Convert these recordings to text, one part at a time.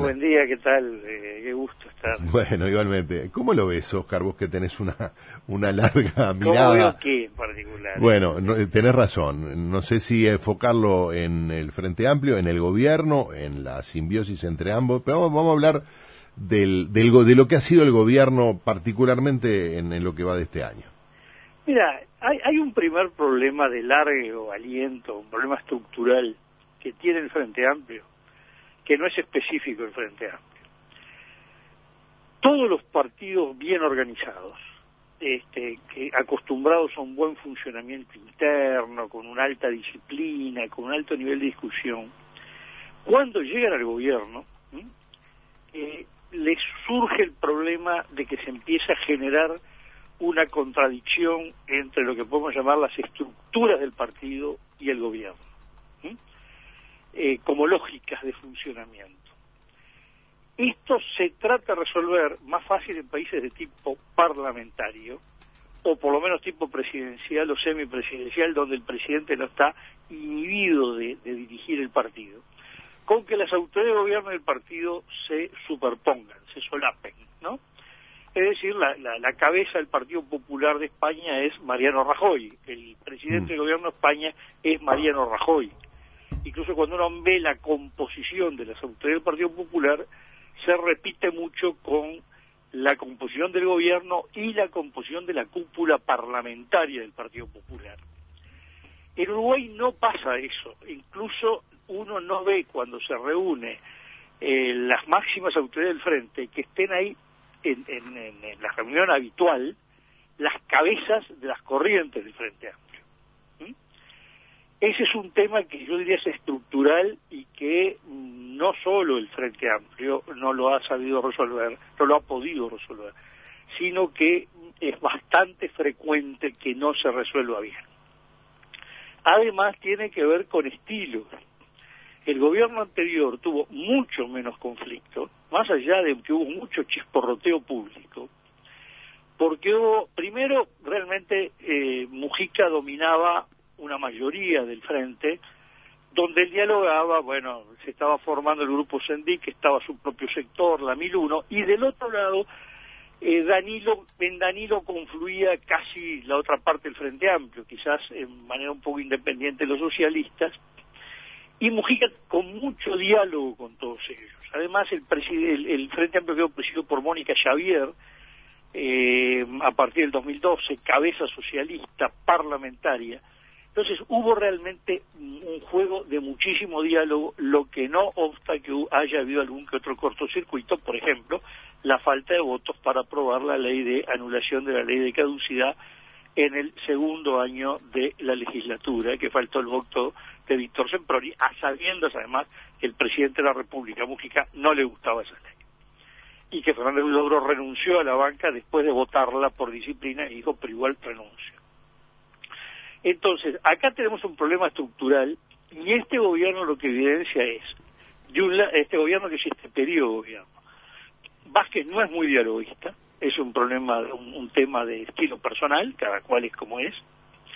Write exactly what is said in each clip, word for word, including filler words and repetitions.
Buen día, ¿qué tal? Eh, qué gusto estar. Bueno, igualmente. ¿Cómo lo ves, Oscar, vos que tenés una, una larga ¿Cómo mirada? veo qué en particular? Bueno, no, tenés razón. No sé si enfocarlo en el Frente Amplio, en el gobierno, en la simbiosis entre ambos, pero vamos, vamos a hablar del, del, go- de lo que ha sido el gobierno, particularmente en, en lo que va de este año. Mira, hay, hay un primer problema de largo aliento, un problema estructural que tiene el Frente Amplio, que no es específico del Frente Amplio. Todos los partidos bien organizados, este, que acostumbrados a un buen funcionamiento interno, con una alta disciplina, con un alto nivel de discusión, cuando llegan al gobierno, ¿sí? eh, les surge el problema de que se empieza a generar una contradicción entre lo que podemos llamar las estructuras del partido y el gobierno, ¿sí? eh, como lógicas de funcionamiento. Esto se trata de resolver más fácil en países de tipo parlamentario, o por lo menos tipo presidencial o semipresidencial, donde el presidente no está inhibido de, de dirigir el partido, con que las autoridades de gobierno del partido se superpongan, se solapen, ¿no? Es decir, la, la, la cabeza del Partido Popular de España es Mariano Rajoy, el presidente mm. del gobierno de España es Mariano Rajoy. Incluso cuando uno ve la composición de las autoridades del Partido Popular, se repite mucho con la composición del gobierno y la composición de la cúpula parlamentaria del Partido Popular. En Uruguay no pasa eso, incluso uno no ve cuando se reúne eh, las máximas autoridades del frente que estén ahí en, en, en, en la reunión habitual las cabezas de las corrientes del Frente Amplio. ¿Mm? Ese es un tema que yo diría es estructural y que no solo el Frente Amplio no lo ha sabido resolver, no lo ha podido resolver, sino que es bastante frecuente que no se resuelva bien. Además tiene que ver con estilo. El gobierno anterior tuvo mucho menos conflicto, más allá de que hubo mucho chisporroteo público, porque hubo, primero, realmente eh, Mujica dominaba una mayoría del frente, donde él dialogaba, bueno, se estaba formando el grupo Sendic, estaba su propio sector, la mil uno, y del otro lado, eh, Danilo, en Danilo confluía casi la otra parte del Frente Amplio, quizás en manera un poco independiente los socialistas, y Mujica con mucho diálogo con todos ellos. Además, el, el, el Frente Amplio quedó presidido por Mónica Xavier, eh, a partir del dos mil doce, cabeza socialista parlamentaria. Entonces hubo realmente un juego de muchísimo diálogo, lo que no obsta que haya habido algún que otro cortocircuito, por ejemplo, la falta de votos para aprobar la ley de anulación de la ley de caducidad en el segundo año de la legislatura, que faltó el voto de Víctor Semproni, a sabiendas además que el presidente de la República, Mujica, no le gustaba esa ley. Y que Fernández Logro renunció a la banca después de votarla por disciplina y dijo, pero igual renuncio. Entonces, acá tenemos un problema estructural y este gobierno lo que evidencia es, de un la, este gobierno que es este periodo de gobierno. Vázquez no es muy dialoguista, es un problema, un, un tema de estilo personal, cada cual es como es,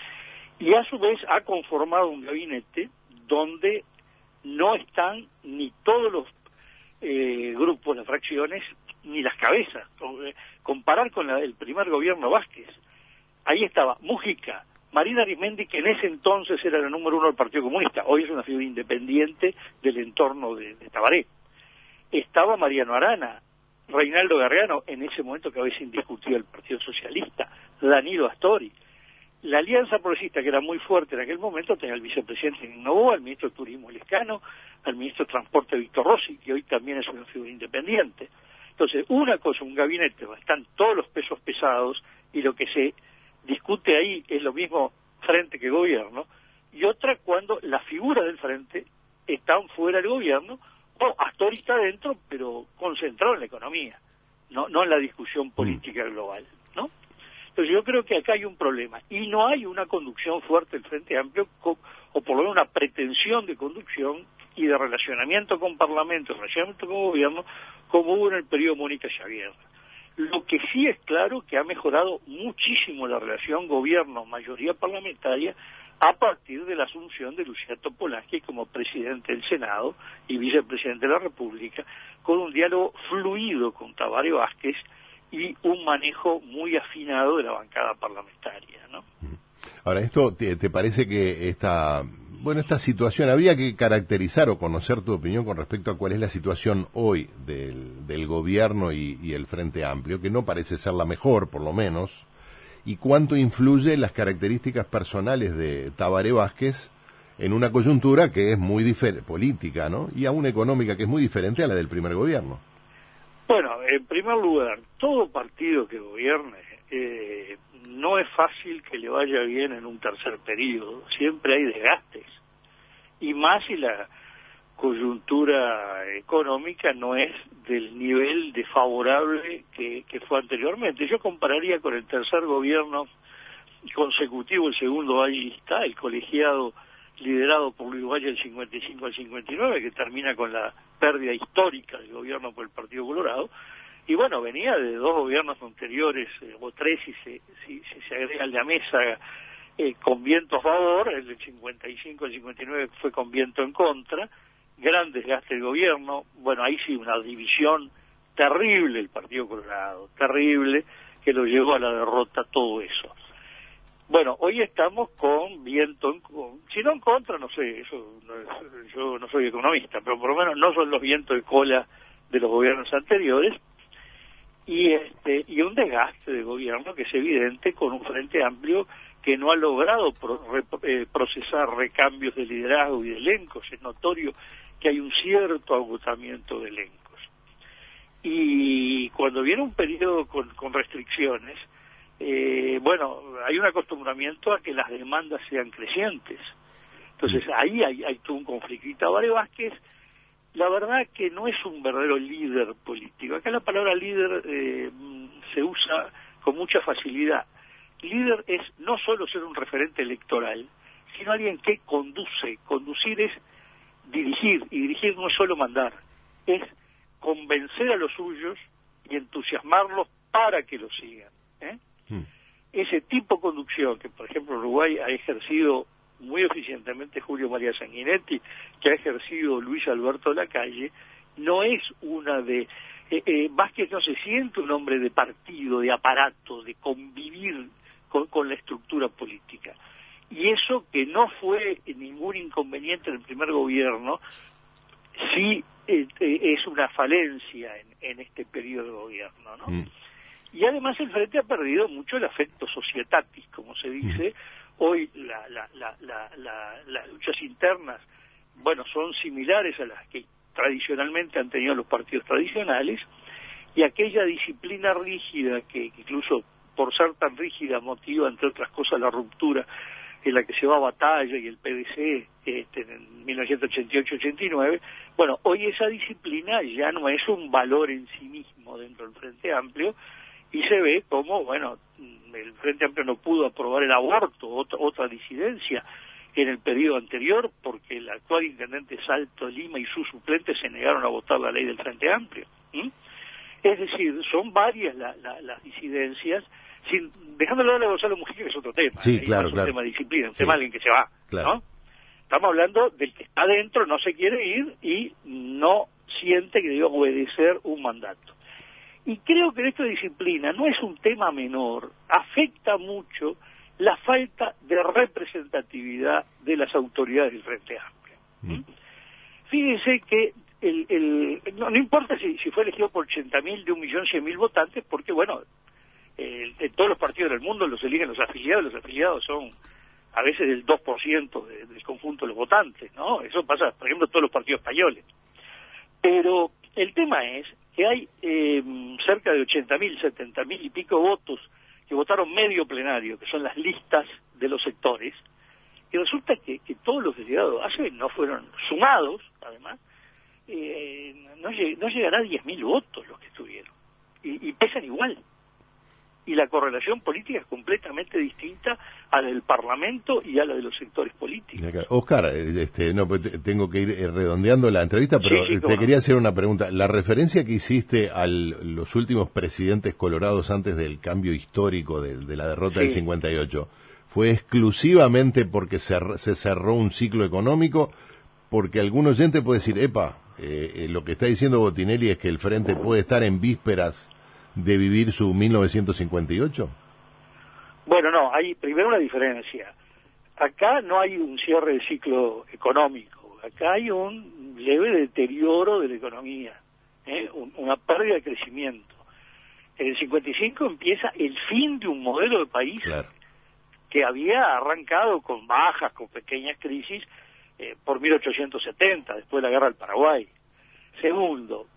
y a su vez ha conformado un gabinete donde no están ni todos los eh, grupos, las fracciones, ni las cabezas. Comparar con la, el primer gobierno Vázquez, ahí estaba Mujica, Marina Arismendi, que en ese entonces era la número uno del Partido Comunista, hoy es una figura independiente del entorno de, de Tabaré. Estaba Mariano Arana, Reinaldo Garreano, en ese momento que había indiscutido el Partido Socialista, Danilo Astori. La Alianza Progresista, que era muy fuerte en aquel momento, tenía al vicepresidente Novoa, al ministro de Turismo Lescano, al ministro de Transporte Víctor Rossi, que hoy también es una figura independiente. Entonces, una cosa, un gabinete donde están todos los pesos pesados y lo que se discute ahí es lo mismo frente que gobierno, y otra cuando las figuras del frente están fuera del gobierno, o Astori está dentro, pero concentrado en la economía, no, no en la discusión política global, ¿no? Entonces yo creo que acá hay un problema, y no hay una conducción fuerte del Frente Amplio, o por lo menos una pretensión de conducción y de relacionamiento con Parlamento, relacionamiento con gobierno, como hubo en el periodo Mónica Xavier. Lo que sí es claro que ha mejorado muchísimo la relación gobierno-mayoría parlamentaria a partir de la asunción de Luciano Topolansky como presidente del Senado y vicepresidente de la República, con un diálogo fluido con Tabaré Vázquez y un manejo muy afinado de la bancada parlamentaria, ¿no? Ahora, esto te, te parece que esta, bueno, esta situación, habría que caracterizar o conocer tu opinión con respecto a cuál es la situación hoy del, del gobierno y, y el Frente Amplio, que no parece ser la mejor, por lo menos, y cuánto influye las características personales de Tabaré Vázquez en una coyuntura que es muy diferente, política, ¿no? Y aún económica, que es muy diferente a la del primer gobierno. Bueno, en primer lugar, todo partido que gobierne, eh, no es fácil que le vaya bien en un tercer periodo, siempre hay desgastes, y más si la coyuntura económica no es del nivel desfavorable que, que fue anteriormente. Yo compararía con el tercer gobierno consecutivo, el segundo ahí está, el colegiado liderado por Luis Valle del cincuenta y cinco al cincuenta y nueve, que termina con la pérdida histórica del gobierno por el Partido Colorado, y bueno, venía de dos gobiernos anteriores, eh, o tres si se, si, si se agrega el de Amesa, eh, con viento a favor, el del cincuenta y cinco al cincuenta y nueve fue con viento en contra, gran desgaste del gobierno, bueno, ahí sí una división terrible el Partido Colorado, terrible, que lo llevó a la derrota, todo eso. Bueno, hoy estamos con viento, en, con, si no en contra, no sé, eso no es, yo no soy economista, pero por lo menos no son los vientos de cola de los gobiernos anteriores, y este y un desgaste de gobierno que es evidente con un Frente Amplio que no ha logrado pro, re, eh, procesar recambios de liderazgo y de elencos. Es notorio que hay un cierto agotamiento de elencos. Y cuando viene un periodo con, con restricciones, eh, bueno, hay un acostumbramiento a que las demandas sean crecientes. Entonces ahí hay, hay todo un conflicto. Y Tabaré Vázquez, la verdad que no es un verdadero líder político. Acá la palabra líder eh, se usa con mucha facilidad. Líder es no solo ser un referente electoral, sino alguien que conduce. Conducir es dirigir, y dirigir no es solo mandar, es convencer a los suyos y entusiasmarlos para que lo sigan. ¿eh? Mm. Ese tipo de conducción que, por ejemplo, Uruguay ha ejercido muy eficientemente Julio María Sanguinetti, que ha ejercido Luis Alberto Lacalle, no es una de... Eh, eh, Vázquez no se siente un hombre de partido, de aparato, de convivir con, con la estructura política. Y eso, que no fue ningún inconveniente en el primer gobierno, sí eh, eh, es una falencia en, en este periodo de gobierno, ¿no? Mm. Y además el Frente ha perdido mucho el afecto societatis, como se dice. Mm. Hoy la, la, la, la, la, las luchas internas, bueno, son similares a las que tradicionalmente han tenido los partidos tradicionales, y aquella disciplina rígida que, que incluso por ser tan rígida motiva, entre otras cosas, la ruptura en la que se va a Batalla y el P D C este, en mil novecientos ochenta y ocho ochenta y nueve, bueno, hoy esa disciplina ya no es un valor en sí mismo dentro del Frente Amplio, y se ve como, bueno, el Frente Amplio no pudo aprobar el aborto, otra, otra disidencia en el periodo anterior, porque el actual intendente Salto Lima y sus suplentes se negaron a votar la ley del Frente Amplio. ¿Mm? Es decir, son varias la, la, las disidencias, sin, dejándole hablar a Gonzalo Mujica, que es otro tema, sí, ¿eh? claro, es claro. un tema de disciplina, un sí. tema de alguien que se va, claro. ¿no? Estamos hablando del que está adentro, no se quiere ir y no siente que debe obedecer un mandato. Y creo que esta disciplina no es un tema menor, afecta mucho la falta de representatividad de las autoridades del Frente Amplio. ¿Mm? Fíjense que el, el, no, no importa si, si fue elegido por ochenta mil, de un millón cien mil votantes, porque bueno, eh, en todos los partidos del mundo los eligen los afiliados, los afiliados son a veces del dos por ciento de, del conjunto de los votantes, ¿no? Eso pasa, por ejemplo, en todos los partidos españoles. Pero el tema es que hay eh, cerca de ochenta mil, setenta mil y pico votos que votaron medio plenario, que son las listas de los sectores, y resulta que, que todos los delegados hace no fueron sumados, además, eh, no, lleg no llegará a diez mil votos los que estuvieron, y, y pesan igual. Y la correlación política es completamente distinta a la del Parlamento y a la de los sectores políticos. Oscar, este, no, tengo que ir redondeando la entrevista, pero sí, sí, te quería hacer una pregunta. La referencia que hiciste a los últimos presidentes colorados antes del cambio histórico de, de la derrota sí. del cincuenta y ocho, fue exclusivamente porque se, se cerró un ciclo económico, porque algún oyente puede decir, epa, eh, eh, lo que está diciendo Botinelli es que el Frente puede estar en vísperas de vivir su mil novecientos cincuenta y ocho. Bueno, no, hay primero una diferencia. Acá no hay un cierre de ciclo económico, acá hay un leve deterioro de la economía, ¿eh? un, una pérdida de crecimiento. En el cincuenta y cinco empieza el fin de un modelo de país, claro, que había arrancado con bajas, con pequeñas crisis, eh, por mil ochocientos setenta, después de la guerra del Paraguay. Segundo,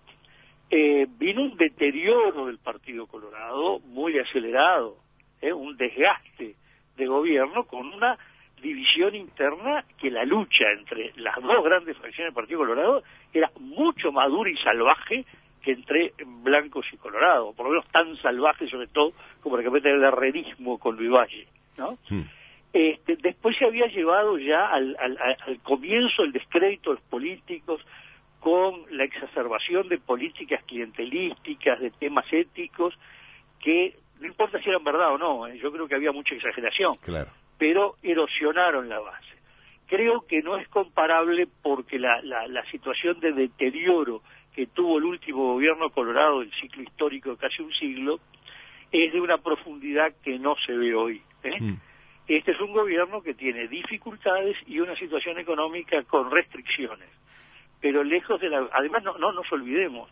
eh, vino un deterioro del Partido Colorado muy acelerado, eh, un desgaste de gobierno con una división interna que la lucha entre las dos grandes fracciones del Partido Colorado era mucho más dura y salvaje que entre blancos y colorados, por lo menos tan salvaje sobre todo como la que puede tener el herrerismo con Luis Valle, ¿no? Mm. Este, después se había llevado ya al, al, al comienzo el descrédito de los políticos con la exacerbación de políticas clientelísticas, de temas éticos, que no importa si eran verdad o no, ¿eh? Yo creo que había mucha exageración, claro, pero erosionaron la base. Creo que no es comparable porque la, la, la situación de deterioro que tuvo el último gobierno colorado del ciclo histórico de casi un siglo es de una profundidad que no se ve hoy, ¿eh? Mm. Este es un gobierno que tiene dificultades y una situación económica con restricciones, pero lejos de la... Además, no, no nos olvidemos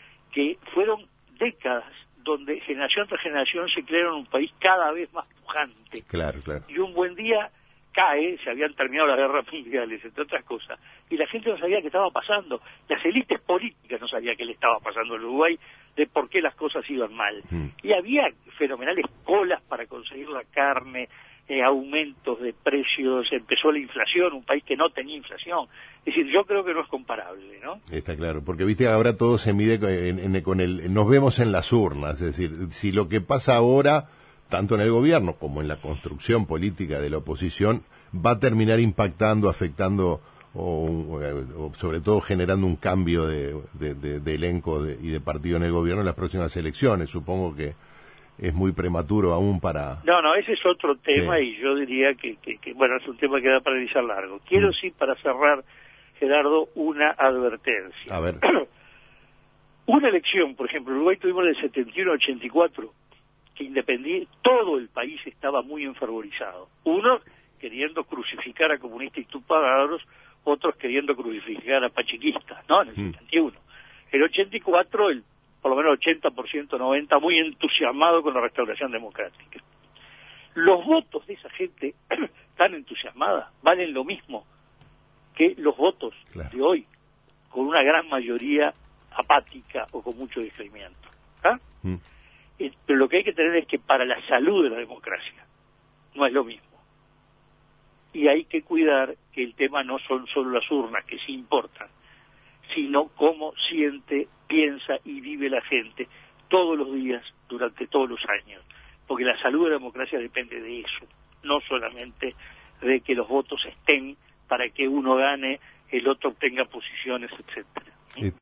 que fueron décadas donde generación tras generación se crearon un país cada vez más pujante. Claro, claro. Y un buen día cae, se habían terminado las guerras mundiales, entre otras cosas, y la gente no sabía qué estaba pasando. Las élites políticas no sabían qué le estaba pasando al Uruguay, de por qué las cosas iban mal. Mm. Y había fenomenales colas para conseguir la carne, eh, aumentos de precios, empezó la inflación, un país que no tenía inflación. Es decir, yo creo que no es comparable, ¿no? Está claro, porque viste ahora todo se mide con, en, en, con el... Nos vemos en las urnas, es decir, si lo que pasa ahora, tanto en el gobierno como en la construcción política de la oposición, va a terminar impactando, afectando o, o sobre todo generando un cambio de, de, de, de elenco de, y de partido en el gobierno en las próximas elecciones. Supongo que es muy prematuro aún para... No, no, ese es otro tema, sí. Y yo diría que, que, que, bueno, es un tema que da para analizar largo. Quiero mm. sí, para cerrar, Gerardo, una advertencia. A ver. Una elección, por ejemplo, en Uruguay tuvimos del setenta y uno al ochenta y cuatro, que independiente, todo el país estaba muy enfervorizado. Uno queriendo crucificar a comunistas y tupagaros, otros queriendo crucificar a pachequistas, ¿no? En el mm. setenta y uno. El ochenta y cuatro, el, por lo menos ochenta por ciento, noventa por ciento, muy entusiasmado con la restauración democrática. Los votos de esa gente tan entusiasmada valen lo mismo que los votos claro. de hoy, con una gran mayoría apática o con mucho descreimiento. ¿Ah? Mm. Eh, pero lo que hay que tener es que para la salud de la democracia no es lo mismo. Y hay que cuidar que el tema no son solo las urnas, que sí importan, sino cómo siente, piensa y vive la gente todos los días durante todos los años. Porque la salud de la democracia depende de eso, no solamente de que los votos estén para que uno gane, el otro obtenga posiciones, etcétera.